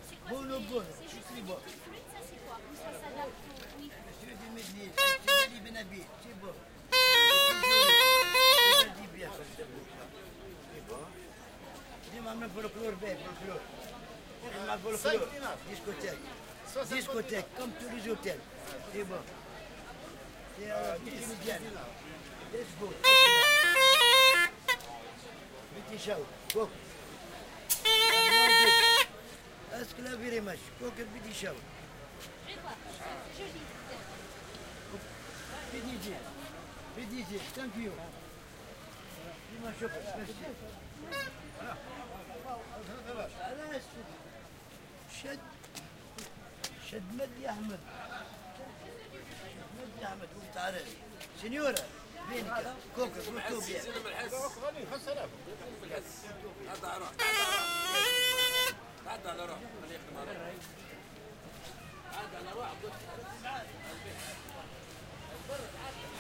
Buono, buono, C'est ci juste si des va. petites fruits, ça c'est quoi? Ou ça s'adapte au... Oui. Monsieur du Medley, c'est du Benabit, c'est bon. C'est du bien, c'est bon. Dis-moi même pour le chlore, pour le chlore. Dis-moi pour le chlore. Discothèque. Discothèque, comme tous les hôtels. C'est bon. C'est médiane. Let's go. Petit show. Cook. Ask la very much. Cook a petit show. Je vois. Je lis. PDG. PDG. Thank you. Dis-moi chaud. Merci. علاش شد شد مد يا احمد مد يا احمد وانت عارف سنيورة بينك كوكا كوكوبيا تعدى على روح تعدى على روح